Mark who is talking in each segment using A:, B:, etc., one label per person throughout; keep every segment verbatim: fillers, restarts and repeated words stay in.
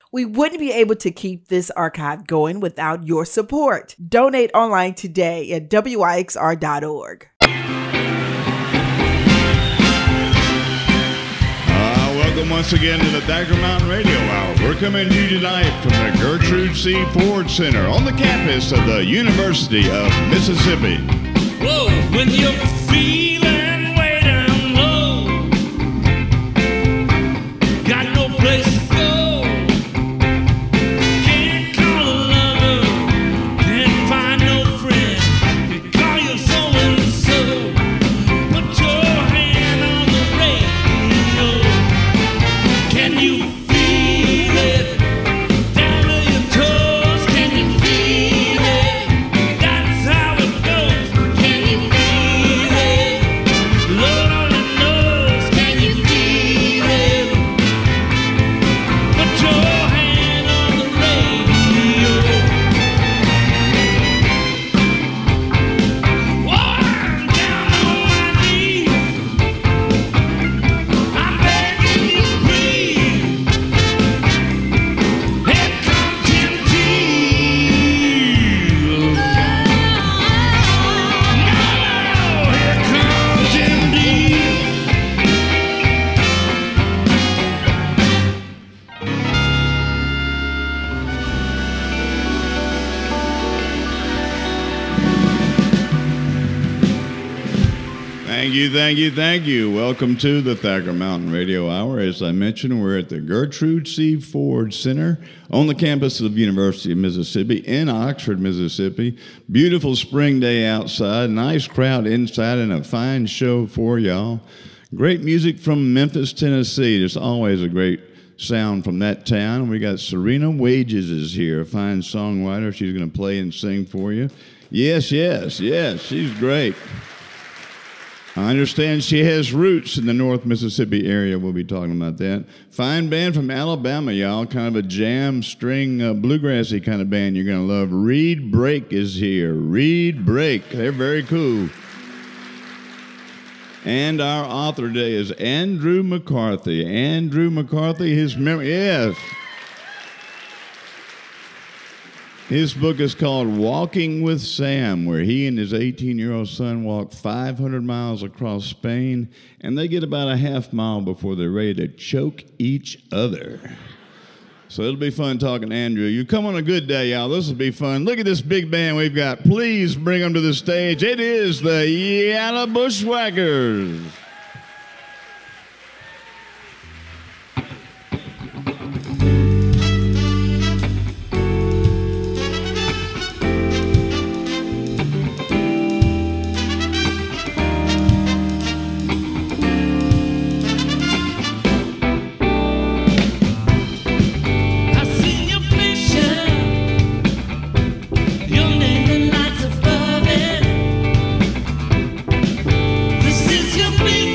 A: We wouldn't be able to keep this archive going without your support. Donate online today at W I X R dot org.
B: Welcome once again to the Thacker Mountain Radio Hour. We're coming to you tonight from the Gertrude C. Ford Center on the campus of the University of Mississippi.
C: Whoa, when you're feeling way down low, got no place to go, can't call a lover, can't find no friend, you call your so-and-so, put your hand on the radio. Can you feel it down to your toes? Can you feel it? That's how it goes. Can you feel it? Lord only knows. Can you feel it? Put your hand on the radio. Oh, I'm down on my knees. I'm begging you, please. Here comes Jim Deal. No, here comes Jim Deal.
B: Thank you, thank you, thank you. Welcome to the Thacker Mountain Radio Hour. As I mentioned, we're at the Gertrude C. Ford Center on the campus of the University of Mississippi in Oxford, Mississippi. Beautiful spring day outside, nice crowd inside, and a fine show for y'all. Great music from Memphis, Tennessee. There's always a great sound from that town. We got Serena Wages is here, a fine songwriter. She's going to play and sing for you. Yes, yes, yes, she's great. I understand she has roots in the North Mississippi area. We'll be talking about that. Fine band from Alabama, y'all. Kind of a jam, string, uh, bluegrassy kind of band you're going to love. Reed Brake is here. Reed Brake. They're very cool. And our author today is Andrew McCarthy. Andrew McCarthy, his memory, yes. His book is called Walking with Sam, where he and his eighteen-year-old son walk five hundred miles across Spain, and they get about a half mile before they're ready to choke each other. So it'll be fun talking to Andrew. You come on a good day, y'all. This will be fun. Look at this big band we've got. Please bring them to the stage. It is the Yellow Bushwhackers.
C: I see your picture, your name and lights above it. This is your big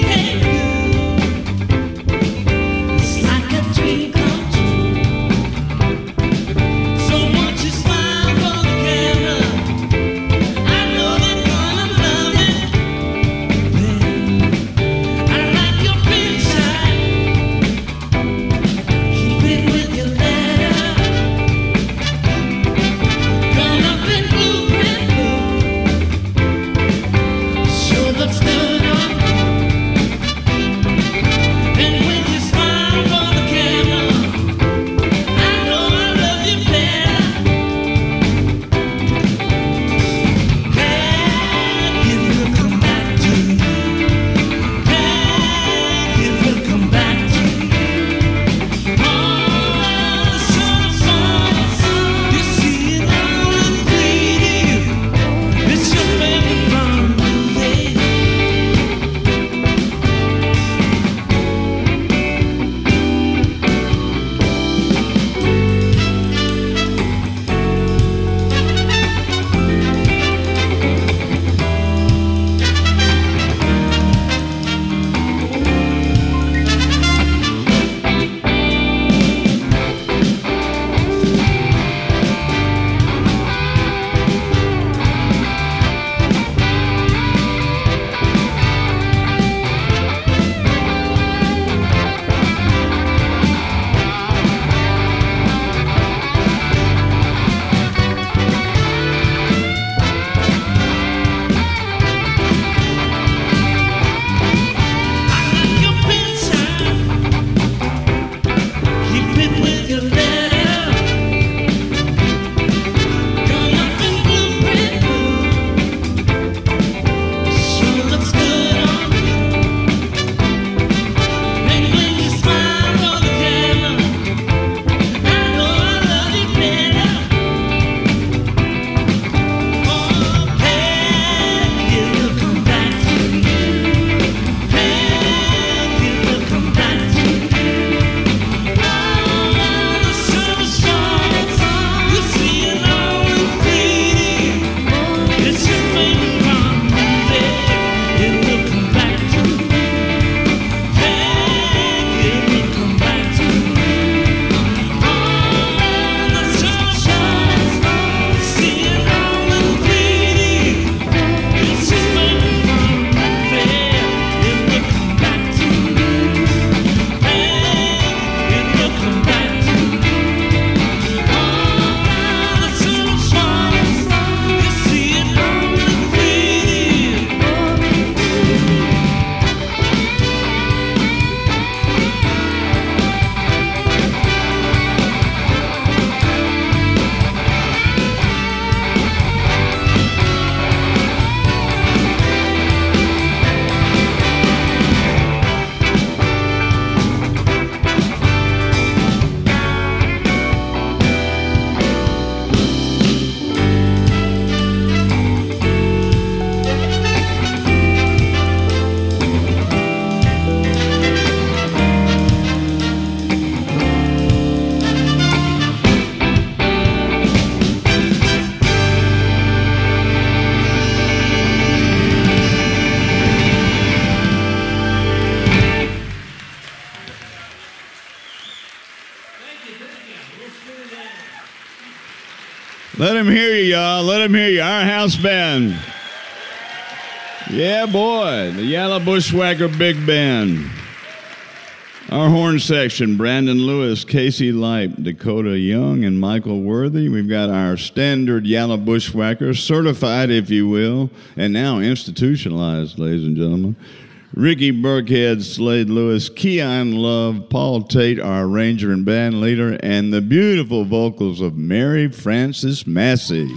B: Let him hear you, y'all. Let him hear you. Our house band. Yeah, boy. The Yalla Bushwhacker Big Band. Our horn section, Brandon Lewis, Casey Light, Dakota Young, and Michael Worthy. We've got our standard Yalla Bushwhackers, certified, if you will, and now institutionalized, ladies and gentlemen. Ricky Burkhead, Slade Lewis, Keon Love, Paul Tate, our arranger and band leader, and the beautiful vocals of Mary Frances Massey.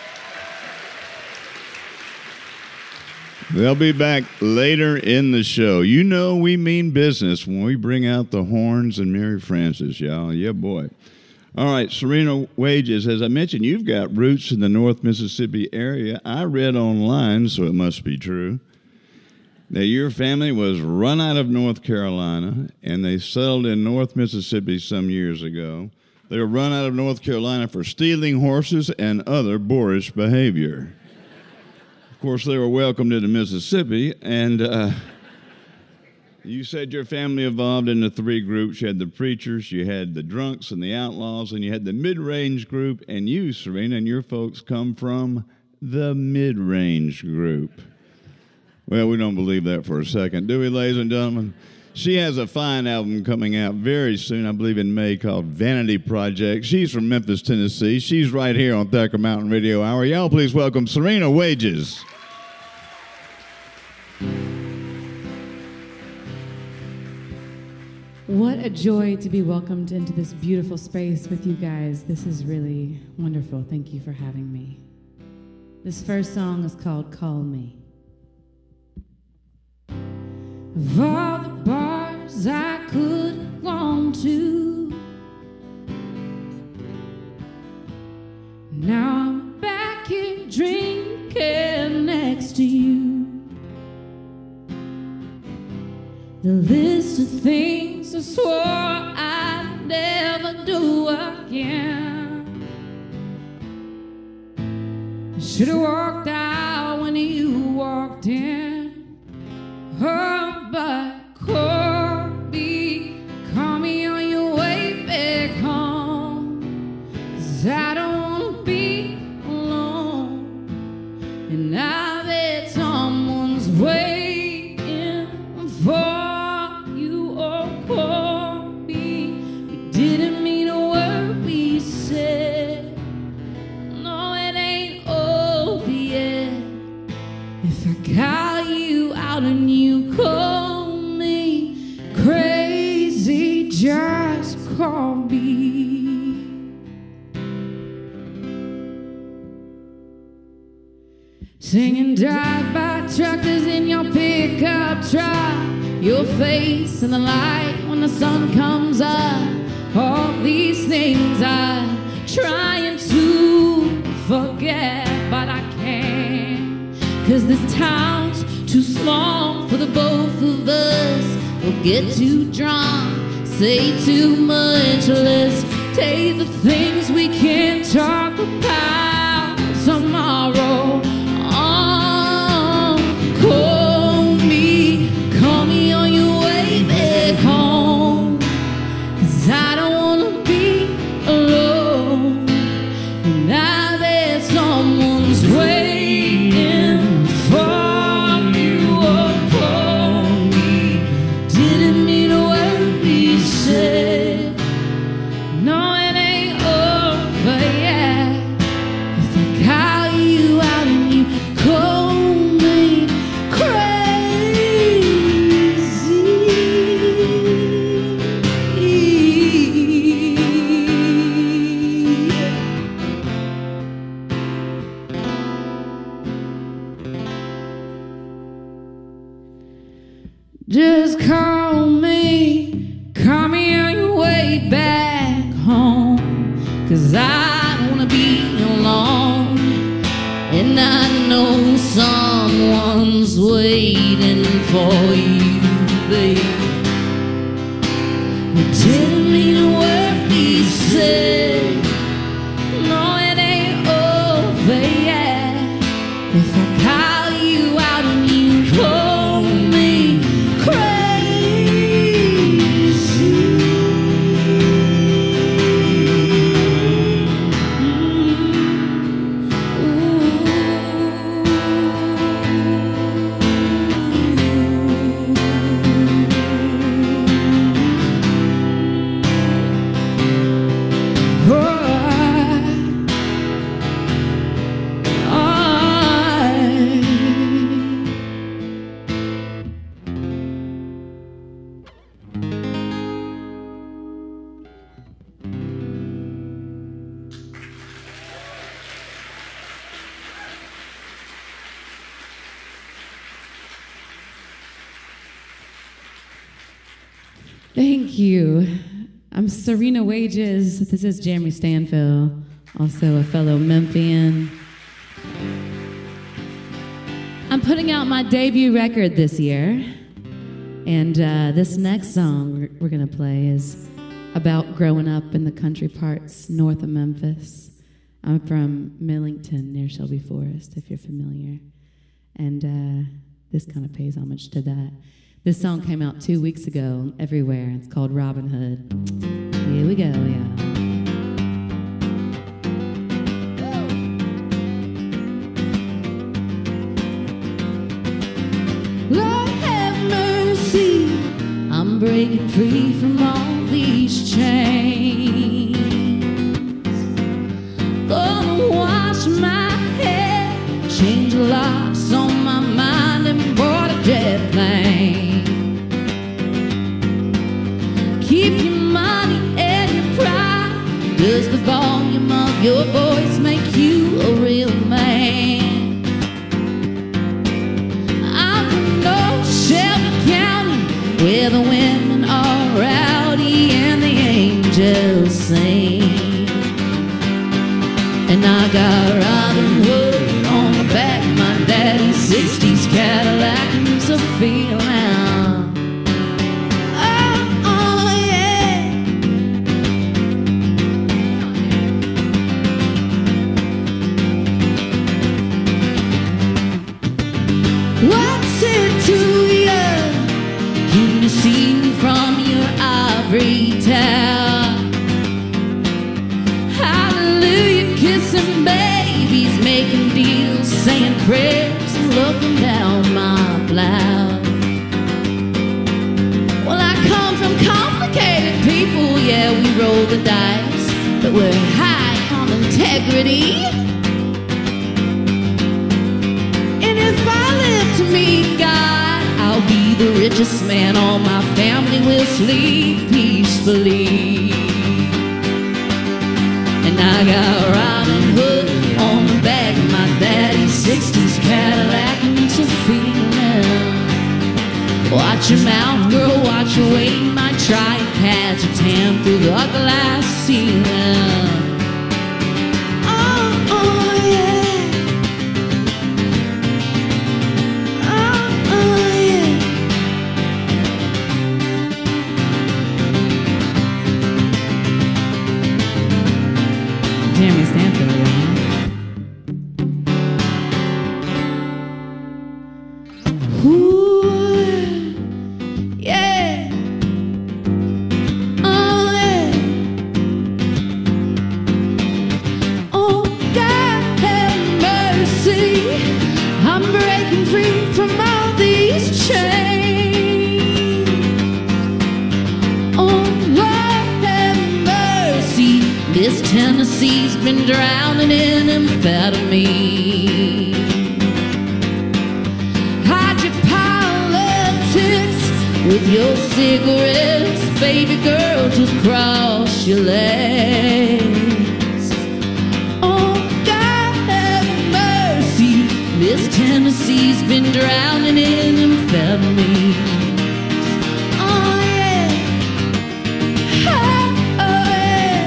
B: They'll be back later in the show. You know we mean business when we bring out the horns and Mary Frances, y'all. Yeah, boy. All right, Serena Wages, as I mentioned, you've got roots in the North Mississippi area. I read online, so it must be true, that your family was run out of North Carolina, and they settled in North Mississippi some years ago. They were run out of North Carolina for stealing horses and other boorish behavior. Of course, they were welcomed into Mississippi, and uh, you said your family evolved into three groups. You had the preachers, you had the drunks and the outlaws, and you had the mid-range group, and you, Serena, and your folks come from the mid-range group. Well, we don't believe that for a second, do we, ladies and gentlemen? She has a fine album coming out very soon, I believe in May, called Vanity Project. She's from Memphis, Tennessee. She's right here on Thacker Mountain Radio Hour. Y'all please welcome Serena Wages.
D: What a joy to be welcomed into this beautiful space with you guys. This is really wonderful. Thank you for having me. This first song is called Call Me. Of all the bars I could have gone to, now I'm back here drinking next to you. The list of things I swore I'd never do again. I should have walked out when you walked in. Oh, but call me, call me on your way back home, 'cause I don't wanna be alone, and I bet someone's waiting for call you out and you call me crazy, just call me. Singing drive-by truckers in your pickup truck, your face in the light when the sun comes up. All these things I'm trying to forget, but I can't. 'Cause this town's too small for the both of us. We'll get too drunk, say too much. Let's take the things we can't talk about tomorrow. Oh, call me, call me on your way back home, 'cause I don't wanna be alone, and I bet someone's waiting. Just call me, call me on your way back home, 'cause I don't wanna be alone, and I know someone's waiting for you, babe. We didn't mean a word we said. No, it ain't over yet. If I call you out and you call me crazy, Thank you. I'm Serena Wages. This is Jeremy Stanfill, also a fellow Memphian. I'm putting out my debut record this year, and uh, this next song we're, we're going to play is about growing up in the country parts north of Memphis. I'm from Millington near Shelby Forest, if you're familiar, and uh, this kind of pays homage to that. This song came out two weeks ago everywhere. It's called Robin Hood. Here we go, y'all. Lord have mercy, I'm breaking free from all these chains. Gonna wash my hair, change locks on my mind, and board a jet plane. Keep your money and your pride. Does the volume of your voice make you a real man? I'm from North Shelby County, where the women are rowdy and the angels sing. And I got Robin Hood on the back of my daddy's sixties Cadillac, and it's a feeling. What's it to you? Can you see me from your ivory tower? Hallelujah, kissing babies, making deals, saying prayers, and looking down my blouse. Well, I come from complicated people, yeah, we roll the dice, but we're high on integrity. If I live to meet God, I'll be the richest man. All my family will sleep peacefully. And I got Robin Hood on the back of my daddy's sixties Cadillac, and it's a feeling. Watch your mouth, girl, watch your weight. Might try and catch a tan through the glass ceiling. Jeremy Stanfill, y'all. Ooh, yeah. Oh, yeah. Oh, God have mercy. I'm breaking free from all these chains. Oh, Lord have mercy. This Tennessee's been drowning in amphetamine. Hide your politics with your cigarettes, baby girl, just cross your legs. Oh, God have mercy, this Tennessee's been drowning in amphetamine. Oh, yeah. Oh, oh, yeah.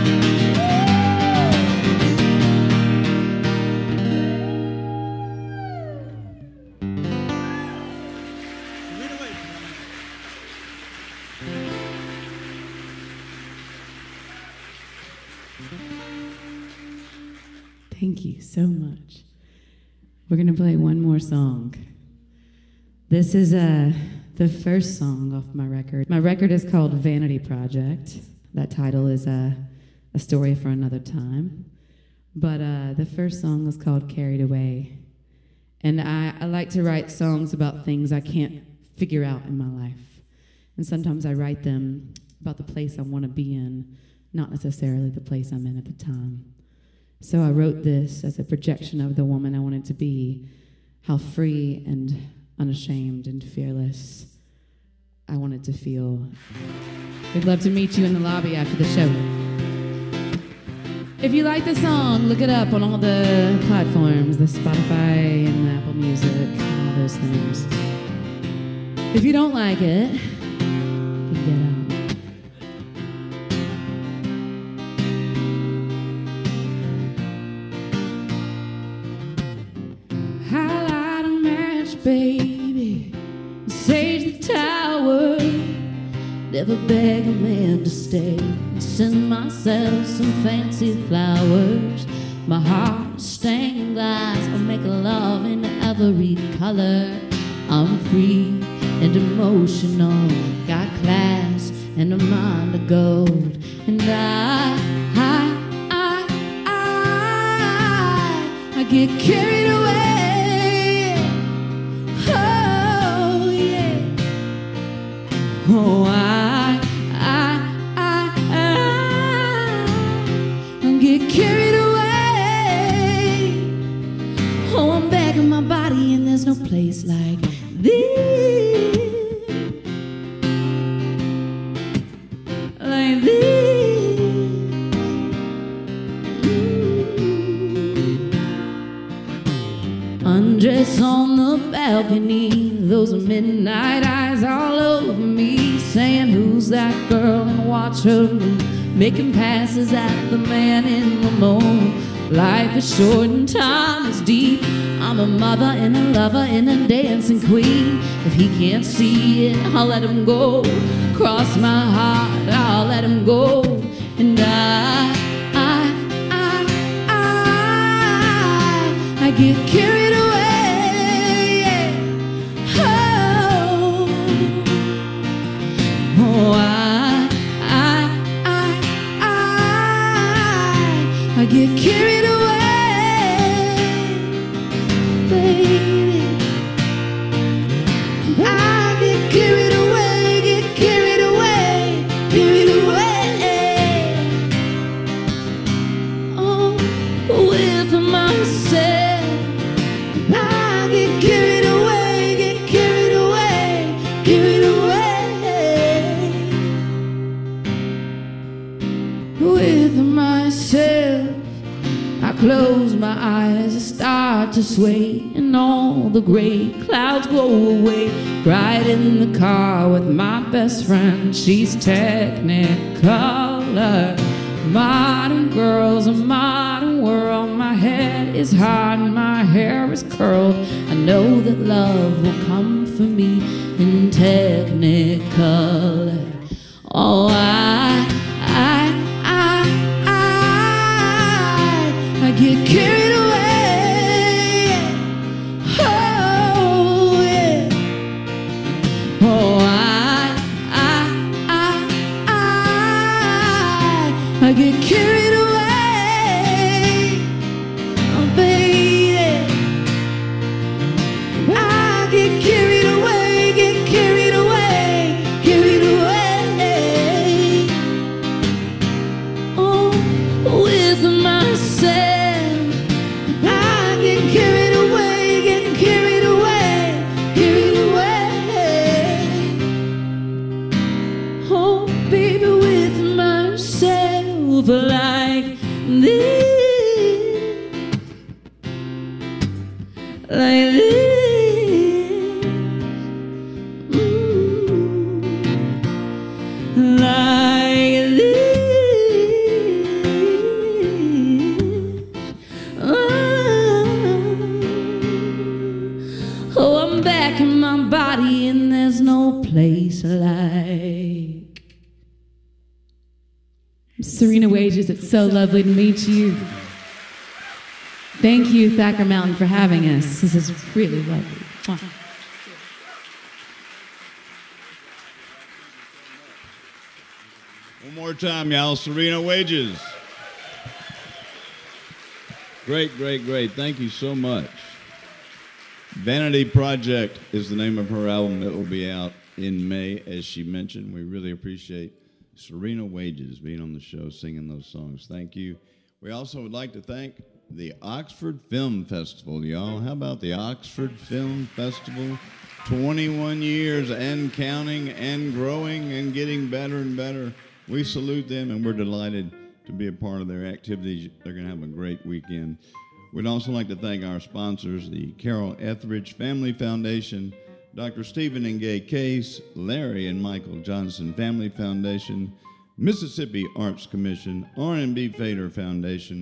D: Thank you so much. We're going to play one more song. This is uh, the first song off my record. My record is called Vanity Project. That title is uh, a story for another time. But uh, the first song is called Carried Away. And I, I like to write songs about things I can't figure out in my life. And sometimes I write them about the place I want to be in, not necessarily the place I'm in at the time. So I wrote this as a projection of the woman I wanted to be, how free and unashamed and fearless I wanted to feel. We'd love to meet you in the lobby after the show. If you like the song, look it up on all the platforms, the Spotify and the Apple Music and all those things. If you don't like it, you can get out. baby, sage the tower. Never beg a man to stay. Send myself some fancy flowers. My heart is stained glass. I'll make love in every color. I'm free and emotional, got class and a mind of gold. And I, I, I, I, I get carried away. Oh yeah. Oh I, I, I, I, I get carried away. Oh, I'm back in my body and there's no place like this, like this. Mm. Undress on the balcony, those midnight eyes all over me, saying who's that girl and watch her move, making passes at the man in the moon. Life is short and time is deep. I'm a mother and a lover and a dancing queen. If he can't see it, I'll let him go. Cross my heart, I'll let him go. And I, I, I, I, I get carried away. Oh, oh, I, I, I, I, I get carried away. Baby, I get carried away, get carried away, carried away. Oh, with myself, I get carried away, get carried away, carried away. With myself, I close my eyes, I start to sway, and all the gray clouds go away. Ride in the car with my best friend, she's Technicolor. Modern girls, a modern world. My head is hard and my hair is curled. I know that love will come for me in Technicolor. Oh, I, I, I, I, I get carried away. Oh, yeah. Oh, I, I, I, I, I get carried away. Oh, baby, I get carried away, get carried away, carried away. Oh, with myself, I get carried away, get carried away, carried away. Oh, baby, with myself, like this, like this. Mm, like this. Oh, oh, I'm back in my body and there's no place like.
E: Serena Wages, it's so lovely to meet you. Thank you, Thacker Mountain, for having us. This is really lovely. Mwah.
B: One more time, y'all. Serena Wages. Great, great, great. Thank you so much. Vanity Project is the name of her album. It will be out in May, as she mentioned. We really appreciate Serena Wages being on the show, singing those songs. Thank you. We also would like to thank the Oxford Film Festival, y'all. How about the Oxford Film Festival? twenty-one years and counting and growing and getting better and better. We salute them, and we're delighted to be a part of their activities. They're going to have a great weekend. We'd also like to thank our sponsors, the Carol Etheridge Family Foundation, Doctor Stephen and Gay Case, Larry and Michael Johnson Family Foundation, Mississippi Arts Commission, R and B Fader Foundation,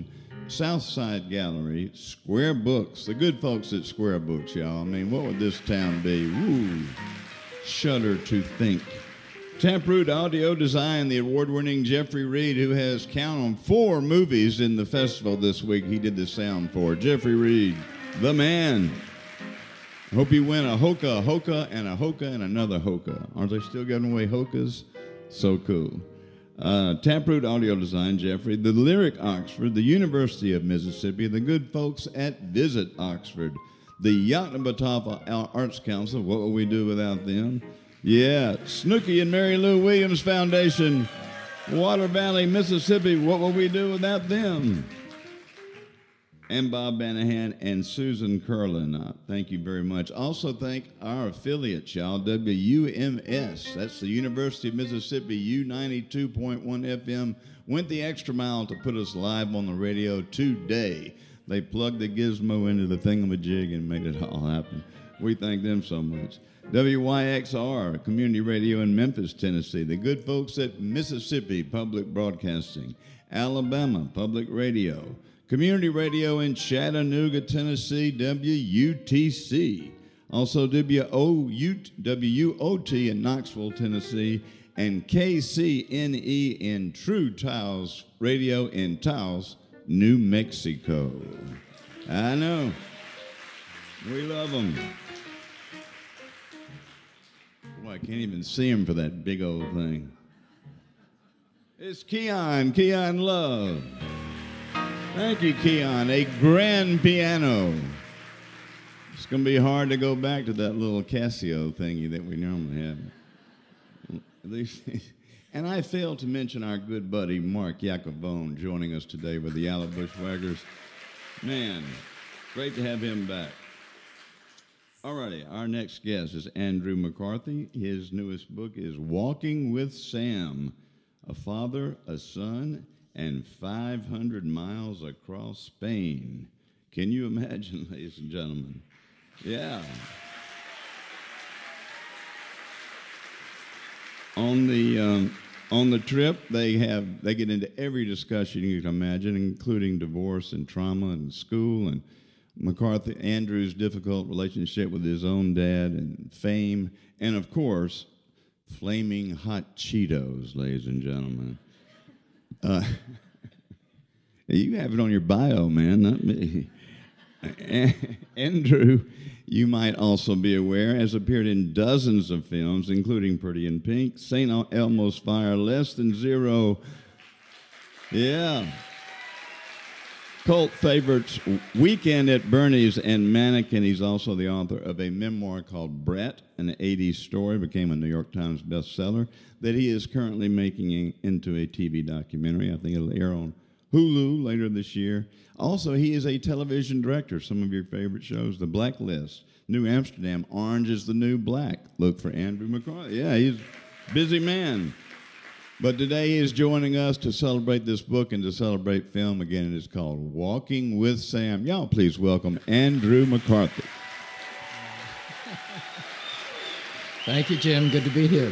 B: Southside Gallery, Square Books, the good folks at Square Books, y'all. I mean, what would this town be? Woo, shudder to think. Taproot Audio Design, the award-winning Jeffrey Reed, who has, count on, four movies in the festival this week. He did the sound for. Jeffrey Reed, the man. Hope you win a Hoka, a Hoka, and a Hoka, and another Hoka. Aren't they still giving away Hokas? So cool. Uh, Taproot Audio Design, Jeffrey. The Lyric Oxford, the University of Mississippi, the good folks at Visit Oxford. The Yoknapatawpha Arts Council, what would we do without them? Yeah, Snooky and Mary Lou Williams Foundation, Water Valley, Mississippi, what would we do without them? And Bob Banahan and Susan Curlin. Uh, thank you very much. Also thank our affiliates, y'all, W U M S. That's the University of Mississippi, U ninety-two point one F M. Went the extra mile to put us live on the radio today. They plugged the gizmo into the thingamajig and made it all happen. We thank them so much. W Y X R, community radio in Memphis, Tennessee. The good folks at Mississippi Public Broadcasting. Alabama Public Radio. Community radio in Chattanooga, Tennessee, W U T C. Also W O T in Knoxville, Tennessee. And K C N E in True Taos Radio in Taos, New Mexico. I know. We love them. Boy, I can't even see him for that big old thing. It's Keon, Keon Love. Thank you, Keon. A grand piano. It's going to be hard to go back to that little Casio thingy that we normally have. At least, and I failed to mention our good buddy Mark Jacobone joining us today with the Yellow Bushwhackers. Man, great to have him back. All righty, our next guest is Andrew McCarthy. His newest book is Walking with Sam, a father, a son, and five hundred miles across Spain. Can you imagine, ladies and gentlemen? Yeah. On the um, on the trip, they have they get into every discussion you can imagine, including divorce and trauma and school and McCarthy Andrew's difficult relationship with his own dad and fame, and of course, flaming hot Cheetos, ladies and gentlemen. Uh, you have it on your bio, man, not me. Andrew, you might also be aware, has appeared in dozens of films, including Pretty in Pink, Saint Elmo's Fire, Less Than Zero. Yeah. Cult favorites, Weekend at Bernie's and Mannequin. He's also the author of a memoir called Brat, an eighties story, became a New York Times bestseller, that he is currently making into a T V documentary. I think it'll air on Hulu later this year. Also, he is a television director. Some of your favorite shows, The Blacklist, New Amsterdam, Orange is the New Black. Look for Andrew McCarthy. Yeah, he's a busy man. But today he is joining us to celebrate this book and to celebrate film. Again, it is called Walking with Sam. Y'all please welcome Andrew McCarthy.
F: Thank you, Jim. Good to be here.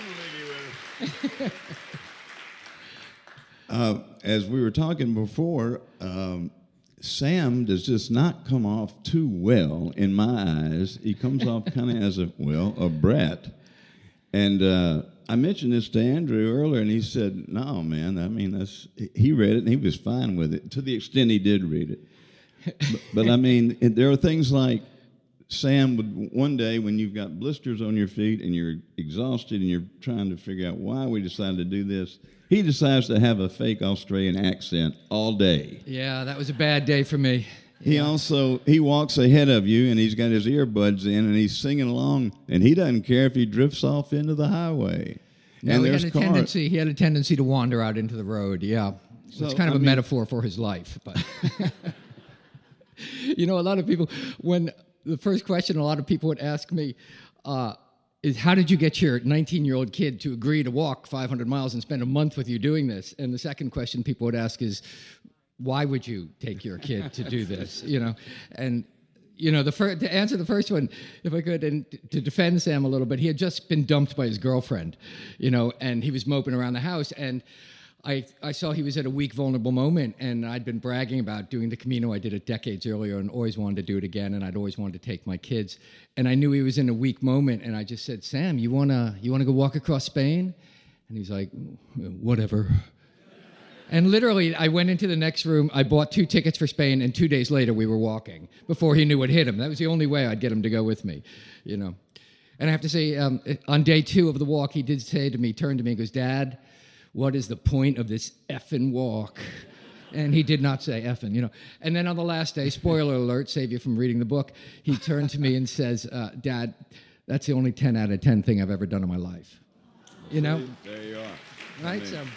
B: uh, as we were talking before, um, Sam does just not come off too well in my eyes. He comes off kind of as a, well, a brat. And uh, I mentioned this to Andrew earlier, and he said, no, man, I mean, that's, he read it, and he was fine with it, to the extent he did read it. but, but, I mean, it, there are things like Sam would, one day when you've got blisters on your feet and you're exhausted and you're trying to figure out why we decided to do this, he decides to have a fake Australian accent all day.
F: Yeah, that was a bad day for me.
B: He
F: yeah.
B: also, he walks ahead of you, and he's got his earbuds in, and he's singing along, and he doesn't care if he drifts off into the highway.
F: No,
B: and
F: he
B: there's
F: had a
B: cars.
F: tendency. He had a tendency to wander out into the road. Yeah,
B: So,
F: it's kind of
B: I
F: a
B: mean-
F: metaphor for his life. But you know, a lot of people, when the first question a lot of people would ask me uh, is, "How did you get your nineteen-year-old kid to agree to walk five hundred miles and spend a month with you doing this?" And the second question people would ask is, why would you take your kid to do this? You know, and you know, the fir- to answer the first one, if I could, and t- to defend Sam a little bit, he had just been dumped by his girlfriend, you know, and he was moping around the house, and I, I saw he was at a weak, vulnerable moment, and I'd been bragging about doing the Camino. I did it decades earlier and always wanted to do it again, and I'd always wanted to take my kids. And I knew he was in a weak moment, and I just said, Sam, you wanna you wanna go walk across Spain? And he's like, whatever. And literally, I went into the next room, I bought two tickets for Spain, and two days later we were walking before he knew what hit him. That was the only way I'd get him to go with me, you know. And I have to say, um, on day two of the walk, he did say to me, turned to me and goes, Dad, what is the point of this effing walk? And he did not say effing, you know. And then on the last day, spoiler alert, save you from reading the book, he turned to me and says, uh, Dad, that's the only ten out of ten thing I've ever done in my life. You know?
B: There you are.
F: Right?
B: I mean,
F: So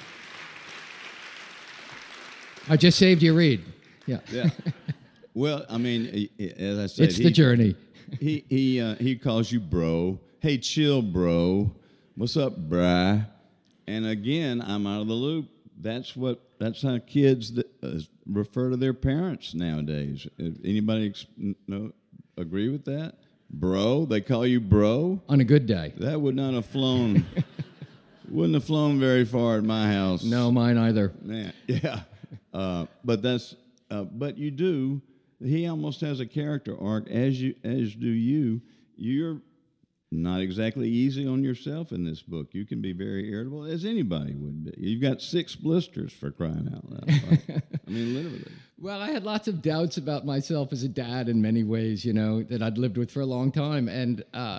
F: I just saved you a read. Yeah.
B: yeah. Well, I mean, i- i- as I said,
F: It's
B: he,
F: the journey.
B: He he uh, he calls you bro. Hey, chill, bro. What's up, brah? And again, I'm out of the loop. That's what. That's how kids th- uh, refer to their parents nowadays. If anybody ex- no agree with that? Bro, they call you bro.
F: On a good day.
B: That would not have flown. Wouldn't have flown very far at my house.
F: No, mine either.
B: Man, yeah. Uh, but that's. Uh, but you do. He almost has a character arc, as you as do you. You're not exactly easy on yourself in this book. You can be very irritable, as anybody would be. You've got six blisters, for crying out loud. I mean, literally.
F: Well, I had lots of doubts about myself as a dad in many ways, you know, that I'd lived with for a long time. And, uh,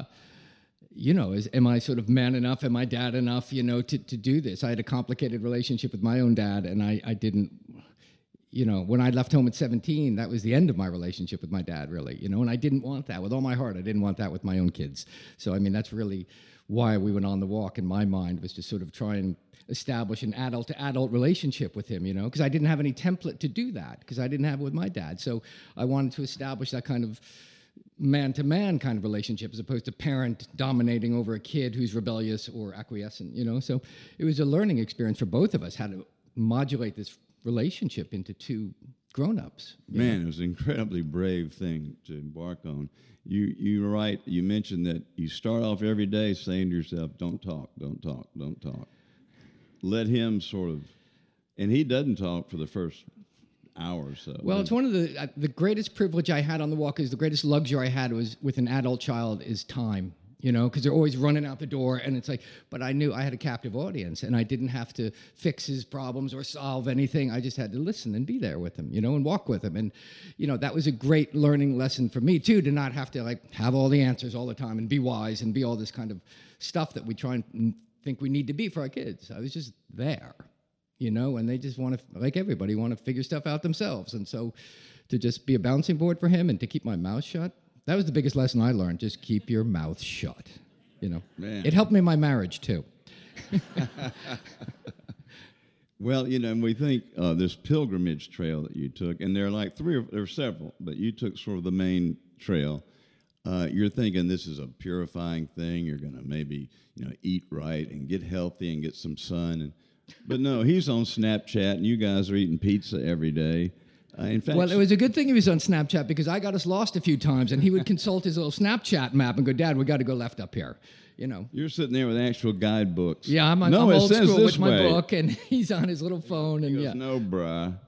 F: you know, is, am I sort of man enough? Am I dad enough, you know, to, to do this? I had a complicated relationship with my own dad, and I, I didn't, you know, when I left home at seventeen, that was the end of my relationship with my dad, really, you know, and I didn't want that with all my heart. I didn't want that with my own kids. So, I mean, that's really why we went on the walk in my mind, was to sort of try and establish an adult to adult relationship with him, you know, because I didn't have any template to do that, because I didn't have it with my dad. So I wanted to establish that kind of man to man kind of relationship, as opposed to parent dominating over a kid who's rebellious or acquiescent, you know. So it was a learning experience for both of us, how to modulate this relationship into two grown-ups. you
B: Man,
F: know.
B: it was an incredibly brave thing to embark on. You you're right. You mentioned that you start off every day saying to yourself, "Don't talk, don't talk, don't talk." Let him sort of, and he doesn't talk for the first hour or so.
F: Well, it's one of the uh, the greatest privilege I had on the walk, is the greatest luxury I had was with an adult child, is time. You know, because they're always running out the door, and it's like, but I knew I had a captive audience, and I didn't have to fix his problems or solve anything. I just had to listen and be there with him, you know, and walk with him. And, you know, that was a great learning lesson for me, too, to not have to, like, have all the answers all the time and be wise and be all this kind of stuff that we try and think we need to be for our kids. I was just there, you know, and they just want to, like everybody, want to figure stuff out themselves. And so to just be a bouncing board for him and to keep my mouth shut, that was the biggest lesson I learned. Just keep your mouth shut. You know,
B: Man.
F: It helped me in my marriage too.
B: Well, you know, and we think uh, this pilgrimage trail that you took, and there are like three, or there are several, but you took sort of the main trail. Uh, you're thinking this is a purifying thing. You're going to maybe, you know, eat right and get healthy and get some sun. And but no, he's on Snapchat, and you guys are eating pizza every day. Uh, in fact,
F: Well, it was a good thing he was on Snapchat, because I got us lost a few times, and he would consult his little Snapchat map and go, "Dad, we got to go left up here." You know.
B: you're sitting there with actual guidebooks.
F: Yeah, I'm,
B: no,
F: I'm
B: it
F: old
B: says
F: school
B: this
F: with my
B: way.
F: book, and he's on his little phone,
B: He
F: and
B: goes,
F: yeah,
B: no, bruh.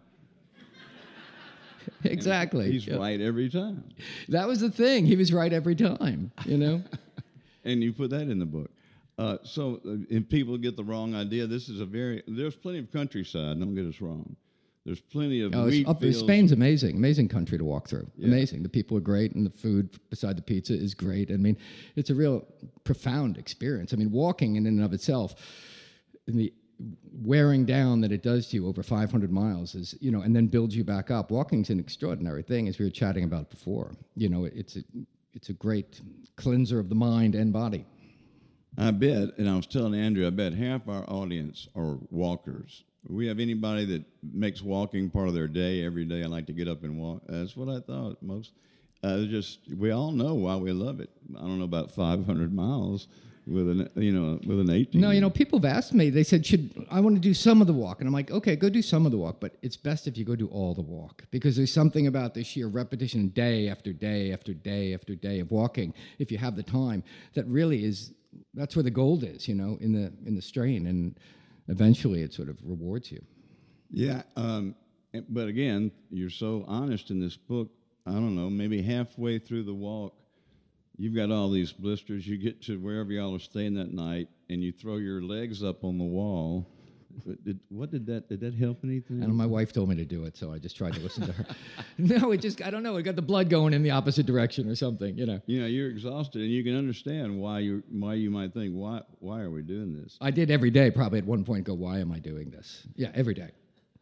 F: exactly.
B: He's
F: Yeah.
B: right every time.
F: That was the thing. He was right every time. You know.
B: And you put that in the book. Uh, so, uh, if people get the wrong idea, this is a very, there's plenty of countryside, don't get us wrong. There's plenty of
F: Oh, it's
B: wheat
F: up there.
B: fields.
F: Spain's amazing, amazing country to walk through.
B: Yeah.
F: Amazing. The people are great, and the food beside the pizza is great. I mean, it's a real profound experience. I mean, walking in and of itself, and the wearing down that it does to you over five hundred miles is, you know, and then builds you back up. Walking's an extraordinary thing, as we were chatting about before. You know, it's a, it's a great cleanser of the mind and body.
B: I bet, and I was telling Andrew, I bet half our audience are walkers. We have anybody that makes walking part of their day every day. I like to get up and walk. That's what I thought most. Uh, just we all know why we love it. I don't know about five hundred miles with an you know with an eighteen.
F: No, you know, people have asked me, they said, should I want to do some of the walk? And I'm like, okay, go do some of the walk, but it's best if you go do all the walk, because there's something about the sheer repetition day after day after day after day of walking, if you have the time, that really is, that's where the gold is, you know, in the in the strain. And eventually it sort of rewards you.
B: Yeah, um, and- but again, you're so honest in this book. I don't know, maybe halfway through the walk, you've got all these blisters. You get to wherever y'all are staying that night, and you throw your legs up on the wall. Did, what did that? Did that help anything?
F: And my wife told me to do it, so I just tried to listen to her. No, it just, I don't know, it got the blood going in the opposite direction or something, you know.
B: You know, you're exhausted, and you can understand why you why you might think, why why are we doing this?
F: I did every day, probably at one point go, why am I doing this? Yeah, every day.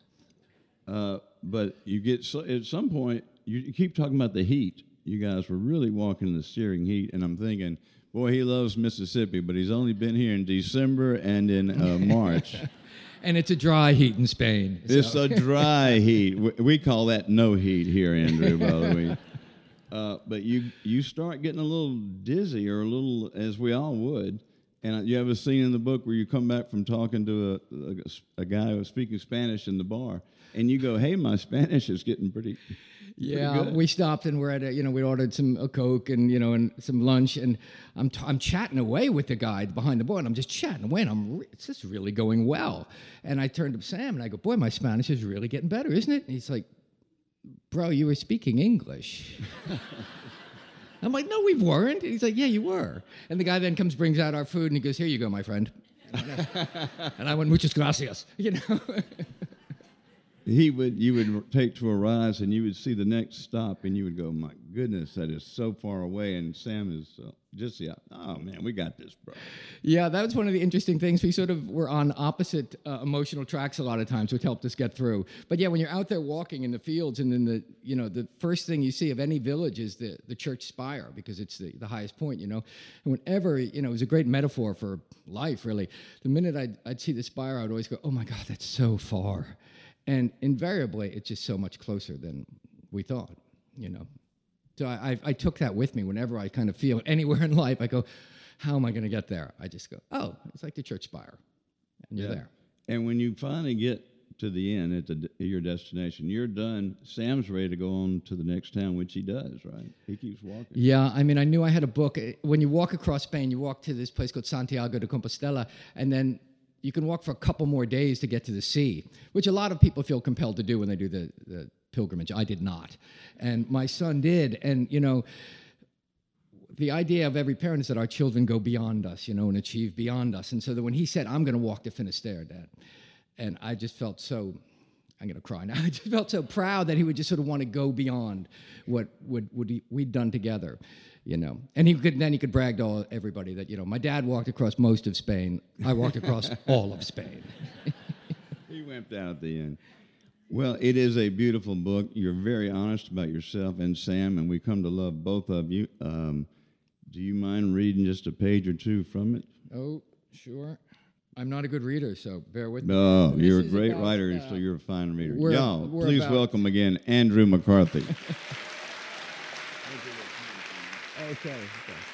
B: Uh, but you get so, at some point, you, you keep talking about the heat. You guys were really walking in the searing heat, and I'm thinking, boy, he loves Mississippi, but he's only been here in December and in uh, March.
F: And it's a dry heat in Spain.
B: It's
F: so.
B: a dry heat. We, we call that no heat here, Andrew, by the way. Uh, but you you start getting a little dizzy, or a little, as we all would. And you have a scene in the book where you come back from talking to a, a, a guy who was speaking Spanish in the bar, and you go, hey, my Spanish is getting pretty...
F: Yeah, we stopped and we're at a, you know, we ordered some a Coke and, you know, and some lunch, and I'm t- I'm chatting away with the guy behind the bar, and I'm just chatting away, and I'm re- it's just really going well. And I turned to Sam and I go, boy, my Spanish is really getting better, isn't it? And he's like, bro, you were speaking English. I'm like, no, we weren't. And he's like, yeah, you were. And the guy then comes, brings out our food, and he goes, here you go, my friend. And I went, muchas gracias, you know.
B: He would, you would take to a rise, and you would see the next stop, and you would go, my goodness, that is so far away. And Sam is uh, just, yeah, oh, man, we got this, bro.
F: Yeah, that was one of the interesting things. We sort of were on opposite uh, emotional tracks a lot of times, which helped us get through. But yeah, when you're out there walking in the fields, and then the, you know, the first thing you see of any village is the, the church spire, because it's the, the highest point, you know. And whenever, you know, it was a great metaphor for life, really. The minute I'd, I'd see the spire, I'd always go, oh my God, that's so far. And invariably, it's just so much closer than we thought, you know. So I, I, I took that with me whenever I kind of feel anywhere in life. I go, how am I going to get there? I just go, oh, it's like the church spire, and you're
B: Yeah.
F: there.
B: And when you finally get to the end at, the, at your destination, you're done. Sam's ready to go on to the next town, which he does, right? He keeps walking.
F: Yeah, I mean, I knew I had a book. When you walk across Spain, you walk to this place called Santiago de Compostela, and then you can walk for a couple more days to get to the sea, which a lot of people feel compelled to do when they do the, the pilgrimage. I did not. And my son did. And, you know, the idea of every parent is that our children go beyond us, you know, and achieve beyond us. And so that when he said, I'm going to walk to Finisterre, Dad, and I just felt so, I'm going to cry now, I just felt so proud that he would just sort of want to go beyond what would, would he, we'd done together. You know, and he could then he could brag to all, everybody that, you know, my dad walked across most of Spain. I walked across all of Spain.
B: He went down at the end. Well, it is a beautiful book. You're very honest about yourself and Sam, and we come to love both of you. Um, do you mind reading just a page or two from it?
F: Oh, sure. I'm not a good reader, so bear with me.
B: No,
F: This
B: you're a
F: is
B: great
F: about,
B: writer,
F: uh,
B: so you're a fine reader.
F: we're-
B: Y'all,
F: we're
B: please
F: about-
B: welcome again Andrew McCarthy.
F: Okay. okay.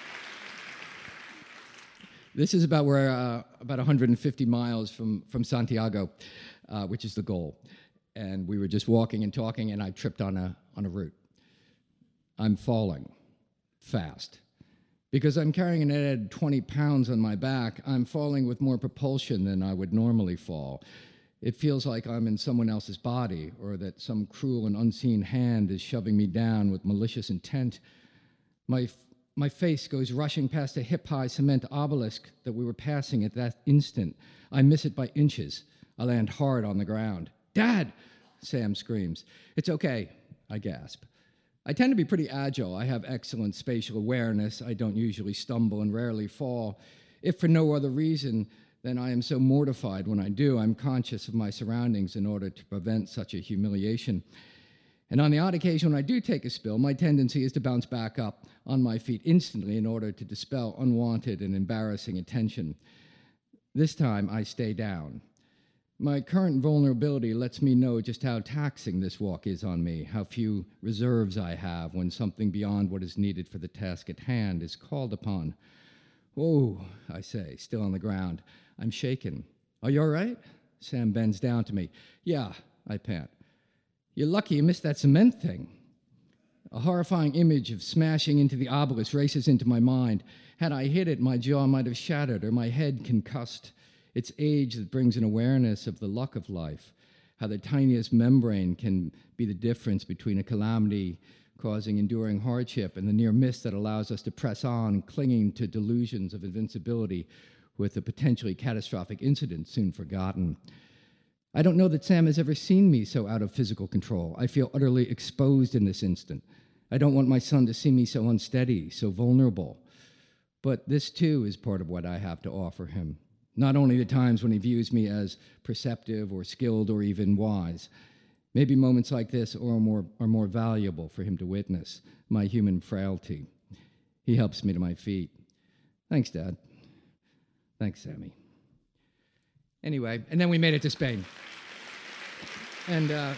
F: This is about where uh, about one hundred fifty miles from from Santiago, uh, which is the goal. And we were just walking and talking, and I tripped on a on a root. I'm falling fast because I'm carrying an added twenty pounds on my back. I'm falling with more propulsion than I would normally fall. It feels like I'm in someone else's body, or that some cruel and unseen hand is shoving me down with malicious intent. My, f- my face goes rushing past a hip-high cement obelisk that we were passing at that instant. I miss it by inches. I land hard on the ground. Dad! Sam screams. It's okay, I gasp. I tend to be pretty agile. I have excellent spatial awareness. I don't usually stumble and rarely fall. If for no other reason than I am so mortified when I do, I'm conscious of my surroundings in order to prevent such a humiliation. And on the odd occasion when I do take a spill, my tendency is to bounce back up on my feet instantly in order to dispel unwanted and embarrassing attention. This time, I stay down. My current vulnerability lets me know just how taxing this walk is on me, how few reserves I have when something beyond what is needed for the task at hand is called upon. Whoa, I say, still on the ground. I'm shaken. Are you all right? Sam bends down to me. Yeah, I pant. You're lucky you missed that cement thing. A horrifying image of smashing into the obelisk races into my mind. Had I hit it, my jaw might have shattered or my head concussed. It's age that brings an awareness of the luck of life, how the tiniest membrane can be the difference between a calamity causing enduring hardship and the near miss that allows us to press on, clinging to delusions of invincibility with a potentially catastrophic incident soon forgotten. I don't know that Sam has ever seen me so out of physical control. I feel utterly exposed in this instant. I don't want my son to see me so unsteady, so vulnerable. But this, too, is part of what I have to offer him. Not only the times when he views me as perceptive or skilled or even wise. Maybe moments like this are more, are more valuable for him to witness, my human frailty. He helps me to my feet. Thanks, Dad. Thanks, Sammy. Anyway, and then we made it to Spain. And uh,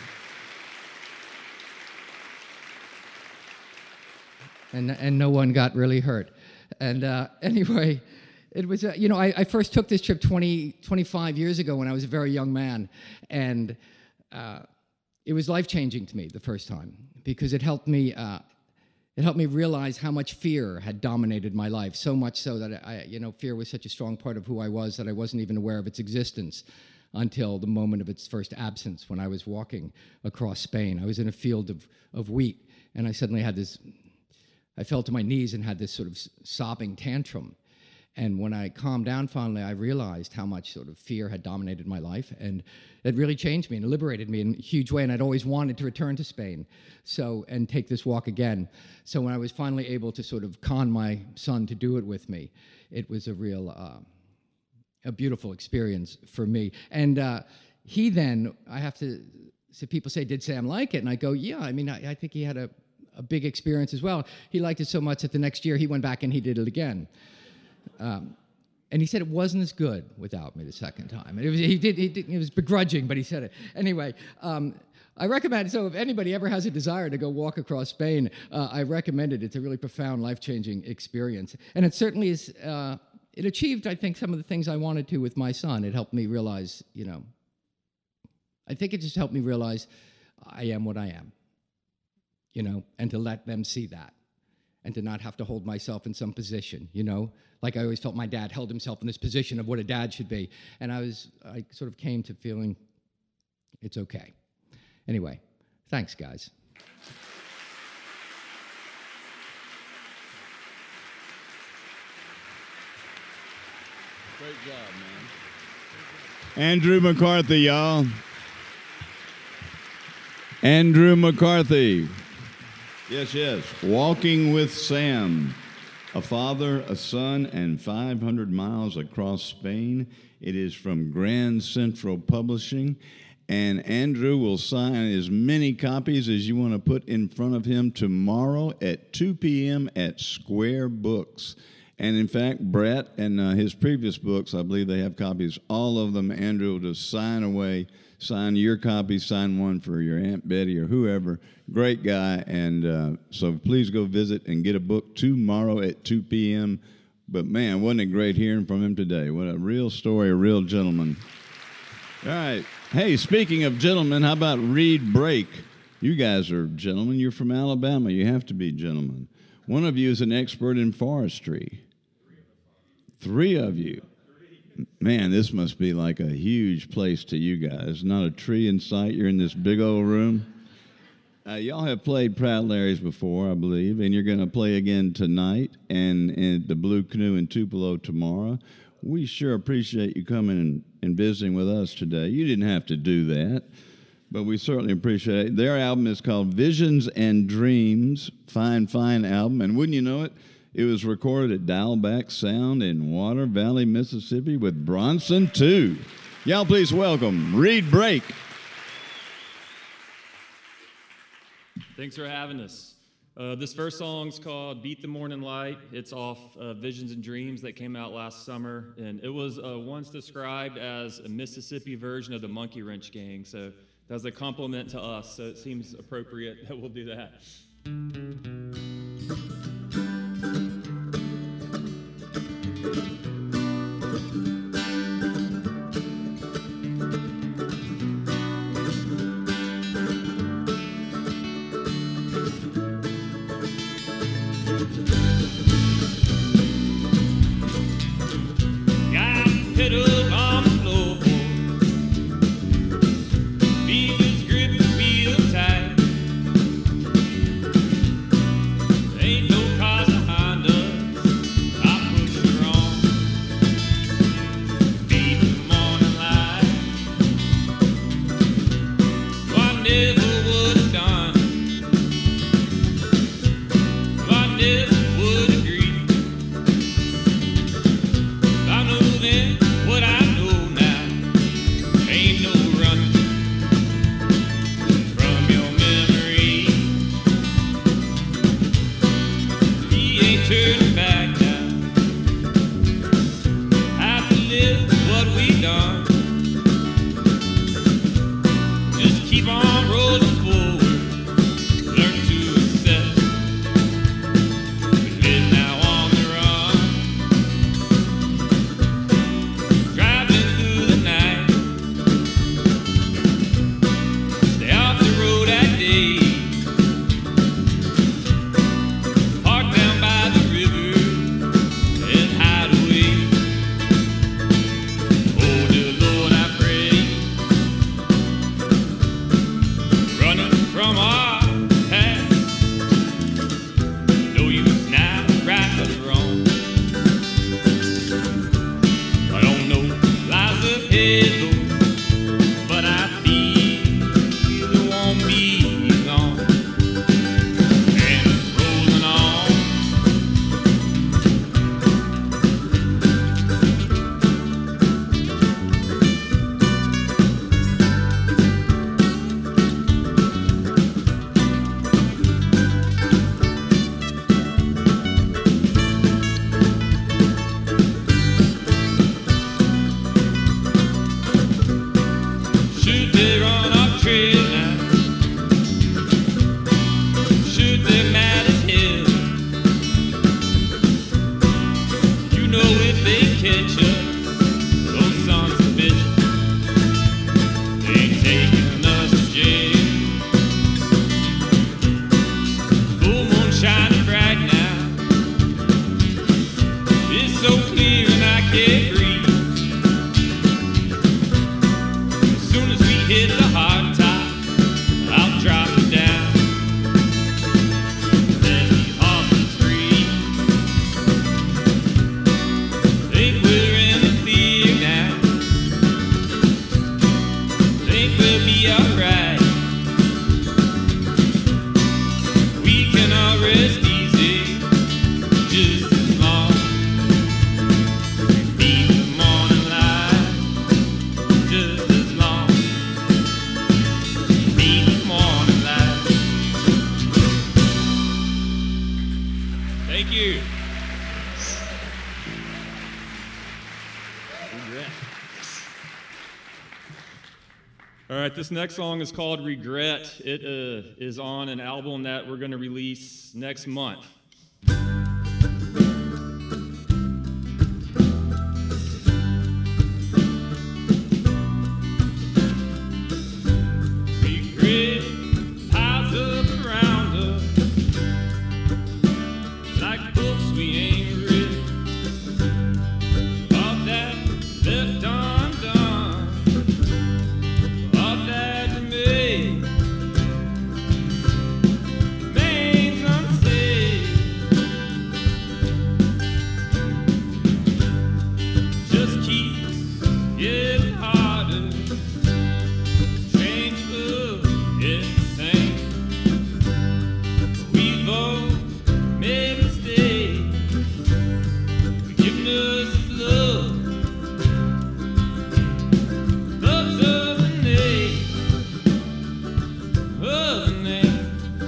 F: and and no one got really hurt. And uh, anyway, it was, uh, you know, I, I first took this trip twenty, twenty-five years ago when I was a very young man. And uh, it was life-changing to me the first time because it helped me, uh, it helped me realize how much fear had dominated my life, so much so that, I, you know, fear was such a strong part of who I was that I wasn't even aware of its existence until the moment of its first absence when I was walking across Spain. I was in a field of, of wheat, and I suddenly had this, I fell to my knees and had this sort of sobbing tantrum. And when I calmed down finally, I realized how much sort of fear had dominated my life, and it really changed me and liberated me in a huge way, and I'd always wanted to return to Spain so and take this walk again. So when I was finally able to sort of con my son to do it with me, it was a real, uh, a beautiful experience for me. And uh, he then, I have to, so people say, did Sam like it? And I go, yeah, I mean, I, I think he had a, a big experience as well. He liked it so much that the next year he went back and he did it again. Um, and he said it wasn't as good without me the second time. It was, he did, he did, it was begrudging, but he said it. Anyway, um, I recommend, so if anybody ever has a desire to go walk across Spain, uh, I recommend it. It's a really profound, life-changing experience. And it certainly is, uh, it achieved, I think, some of the things I wanted to with my son. It helped me realize, you know, I think it just helped me realize I am what I am, you know, and to let them see that. And to not have to hold myself in some position, you know? Like I always felt my dad held himself in this position of what a dad should be. And I was, I sort of came to feeling it's okay. Anyway, thanks, guys.
B: Great job, man. Andrew McCarthy, y'all. Andrew McCarthy. Yes, yes. Walking with Sam, a father, a son, and five hundred miles across Spain. It is from Grand Central Publishing. And Andrew will sign as many copies as you want to put in front of him tomorrow at two p.m. at Square Books. And in fact, Brett and uh, his previous books, I believe they have copies, all of them. Andrew will just sign away, sign your copy, sign one for your Aunt Betty or whoever. Great guy. And uh, so please go visit and get a book tomorrow at two p.m. But man, wasn't it great hearing from him today? What a real story, a real gentleman. All right. Hey, speaking of gentlemen, how about Reed Brake? You guys are gentlemen. You're from Alabama. You have to be gentlemen. One of you is an expert in forestry. Three of you. Man, this must be like a huge place to you guys. Not a tree in sight. You're in this big old room. Uh, y'all have played Proud Larry's before, I believe, and you're going to play again tonight and, and the Blue Canoe in Tupelo tomorrow. We sure appreciate you coming and, and visiting with us today. You didn't have to do that, but we certainly appreciate it. Their album is called Visions and Dreams, fine, fine album, and wouldn't you know it, it was recorded at Dialback Sound in Water Valley, Mississippi with Bronson two. Y'all please welcome Reed Brake.
G: Thanks for having us. Uh, this first song's called Beat the Morning Light. It's off uh, Visions and Dreams that came out last summer, and it was uh, once described as a Mississippi version of the Monkey Wrench Gang, so that's a compliment to us, so it seems appropriate that we'll do that.
C: Got pedal on
G: right, this next song is called Regret. It uh, is on an album that we're going to release next month.
C: Regret piles up around us like books we ain't read. All that left undone, all that remains, remains unsaid. Just keeps getting harder. Strange love, insane. We've all made mistakes. Forgiveness is love. Love's of the name, of the name.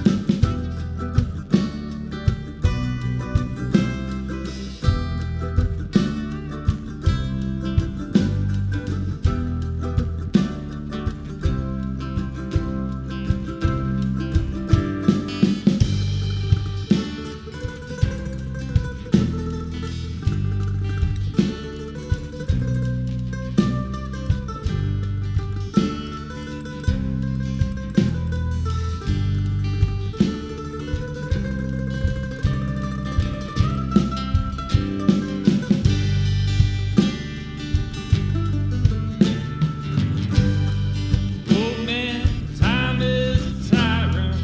C: Old man, time is a tyrant.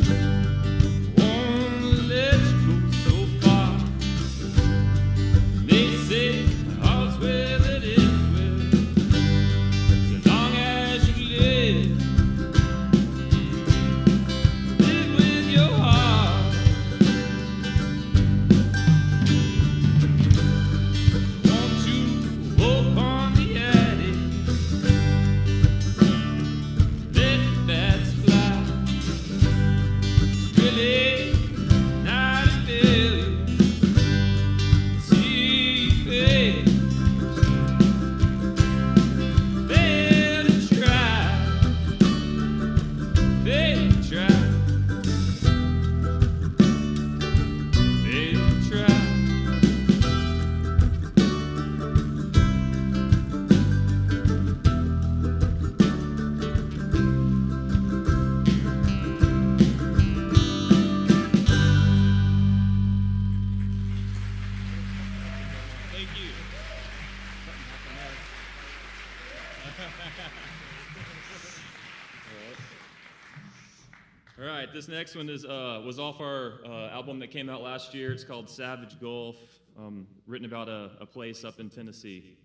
C: Won't let you go so far. They say all's well that is well, so long as you live, live with your heart. Won't you hope on the attic? Let the bats fly. Really not a failure. See you fail. Fail to try. Fail to try. Fail to try. Thank you.
G: All right, this next one is uh, was off our uh, album that came out last year. It's called Savage Gulf, um, written about a, a place up in Tennessee.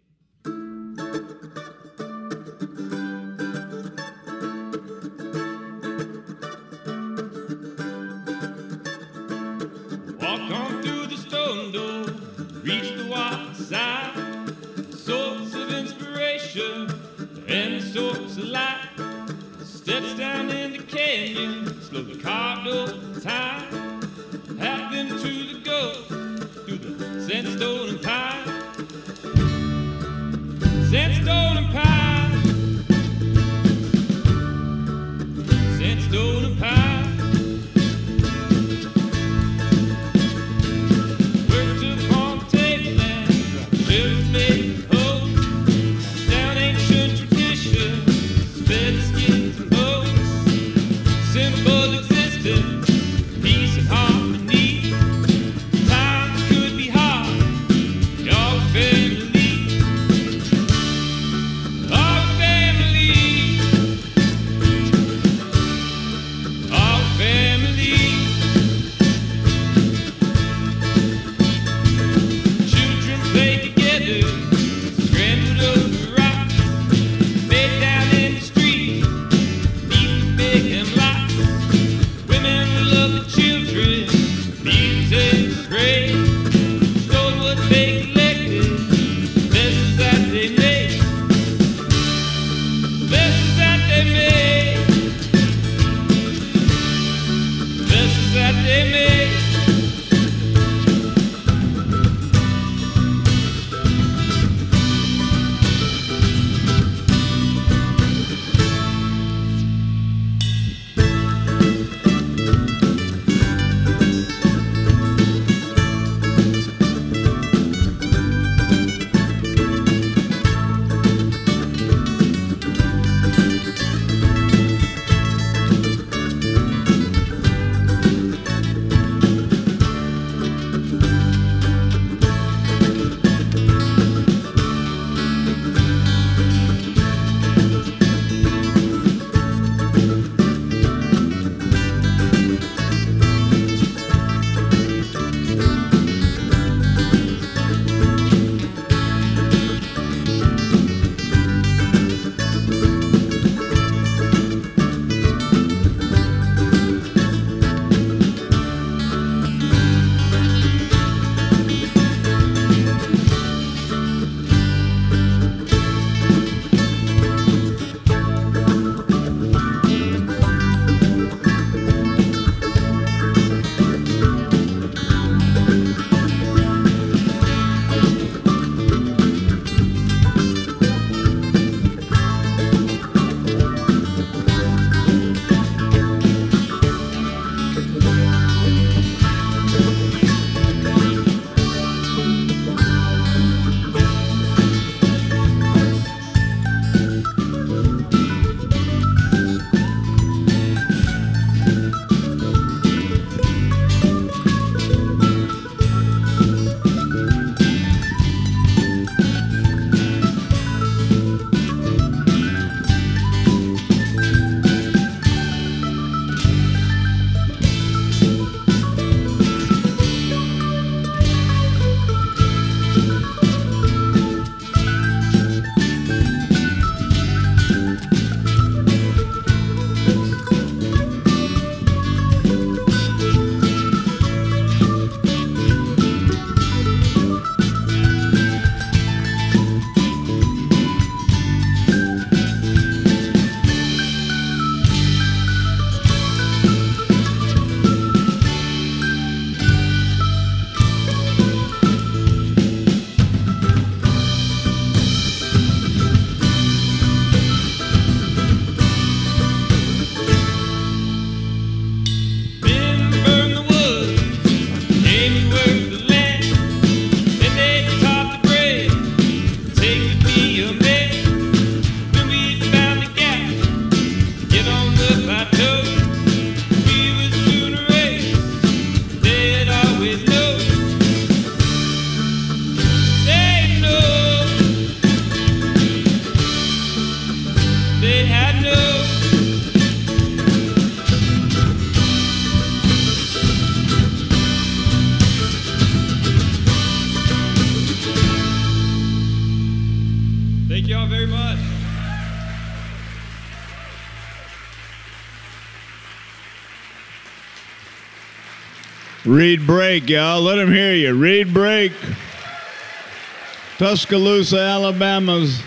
C: Walk on through the stone door, reach the wild side, source of inspiration and the source of light. Steps down in the canyon, slowly carved over time, half into the gulf, through the sandstone and pine, sandstone and pine, sandstone and pine. Worked upon the tableland, shells made holes, down ancient traditions, feather skins and bones, simple existence, peace and harmony. Times could be hard, your family, our family, our family. Children play together, scrambled over rocks, made down in the street, beneath the big hemlocks. Women love the children, music great, stole what they collected, messes that they made, messes that they made, messes that they made.
B: Reed Brake, y'all. Let him hear you. Reed Brake. Tuscaloosa, Alabama's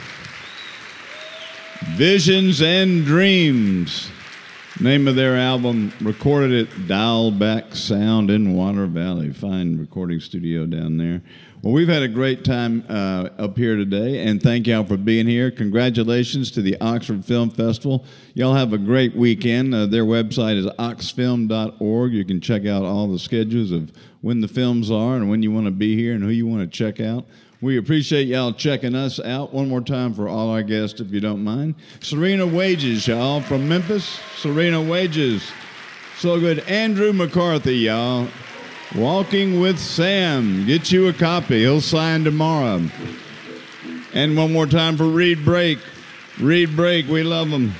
B: Visions and Dreams. Name of their album, recorded at Dial Back Sound in Water Valley. Fine recording studio down there. Well, we've had a great time uh, up here today, and thank y'all for being here. Congratulations to the Oxford Film Festival. Y'all have a great weekend. Uh, their website is ox film dot org. You can check out all the schedules of when the films are and when you want to be here and who you want to check out. We appreciate y'all checking us out. One more time for all our guests, if you don't mind. Serena Wages, y'all, from Memphis. Serena Wages. So good. Andrew McCarthy, y'all. Walking with Sam. Get you a copy. He'll sign tomorrow. And one more time for Reed Brake. Reed Brake, we love him.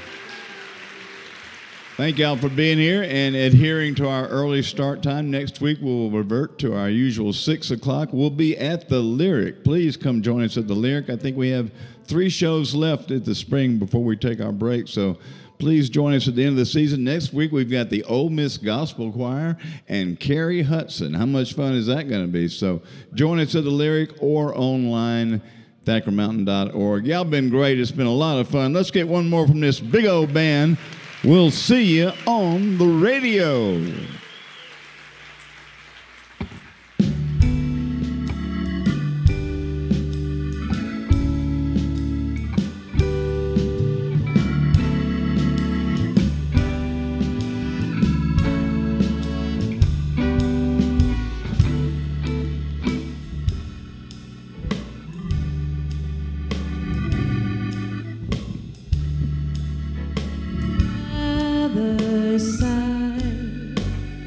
B: Thank y'all for being here and adhering to our early start time. Next week, we'll revert to our usual six o'clock. We'll be at the Lyric. Please come join us at the Lyric. I think we have three shows left at the spring before we take our break, so please join us at the end of the season. Next week, we've got the Ole Miss Gospel Choir and Carrie Hudson. How much fun is that going to be? So join us at the Lyric or online, thacker mountain dot org. Y'all been great. It's been a lot of fun. Let's get one more from this big old band. We'll see you on the radio.
D: Other side,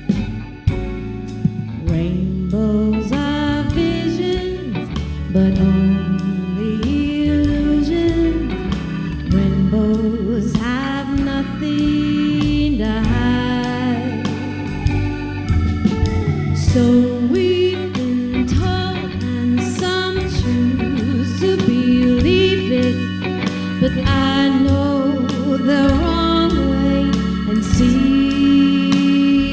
D: rainbows are visions, but only illusions. Rainbows have nothing to hide. So we've been told, and some choose to believe it, but I know the wrong way and see.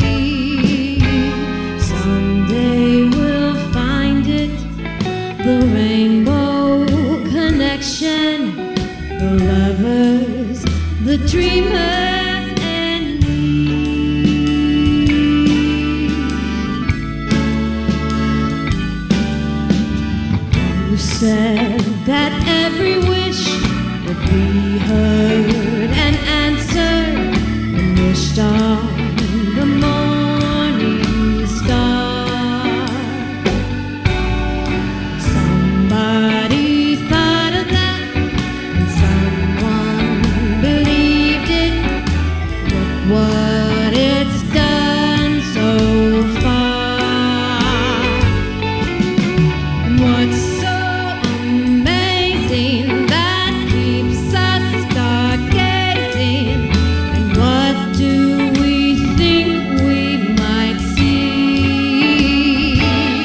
D: Someday we'll find it, the rainbow connection, the lovers, the dreamers, and me. You said that every wish would be heard and answered, and wished on the morning star. Somebody thought of that, and someone believed it. Look what it's done so far. What's so amazing that keeps us stargazing? And what do we think we might see?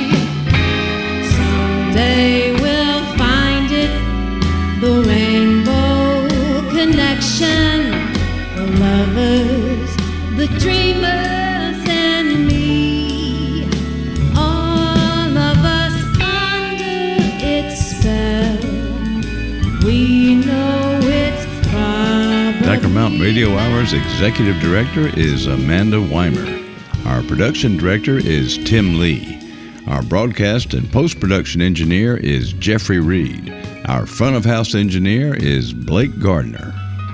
D: Someday we'll find it, the rainbow connection, the lovers, the dreamers, and me. All of us under its spell. We know it's probably
B: Thacker Mountain Radio Hour's Executive Director is Amanda Weimer. Our production director is Tim Lee. Our broadcast and post-production engineer is Jeffrey Reed. Our front-of-house engineer is Blake Gardner.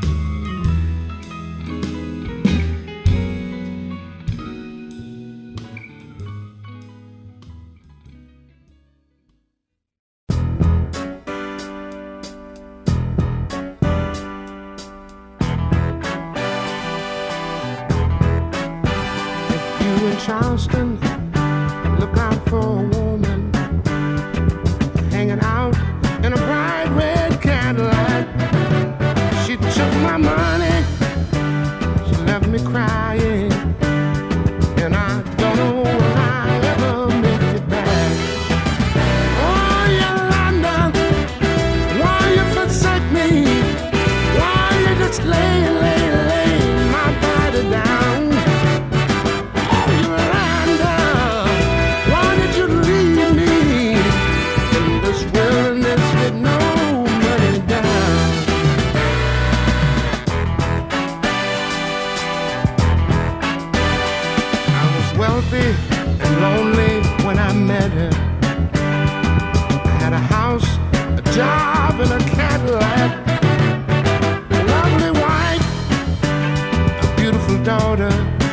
H: You in Charleston, look out for a woman hanging out in a bright red Cadillac. She took my money, she left me crying, and I don't know when I'll ever make it back. Oh, Yolanda, why you forsake me? Why you just lay, lay, lay my body down? Oh, Yolanda, wealthy and lonely when I met her. I had a house, a job, and a Cadillac. A lovely wife, a beautiful daughter.